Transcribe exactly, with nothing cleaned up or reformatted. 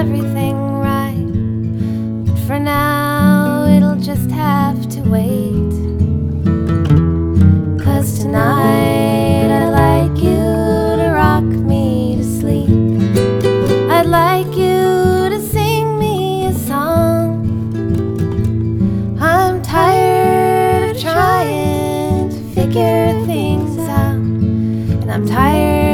everything right, but for now it'll just have to wait. 'Cause tonight I'd like you to rock me to sleep. I'd like you to sing me a song. I'm tired of trying to figure things out, and I'm tired